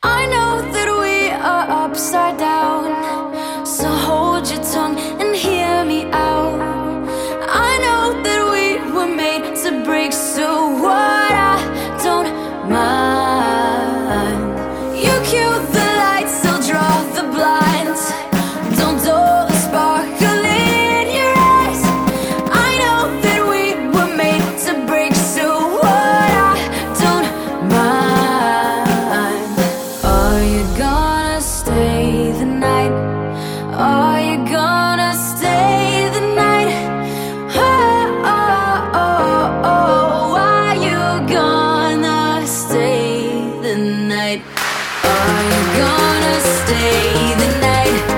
I know that we are upside down, so hold your tongue and hear me out. I know that we were made to break, so what? I don't mind. You cue the lights, I'll draw the blinds. Don't dull the sparkle in your eyes. I know that we were made to break, so what? I don't mind. Are you gonna stay the night? Are you gonna stay the night? Oh, oh, oh, oh. Are you gonna stay the night? Are you gonna stay the night?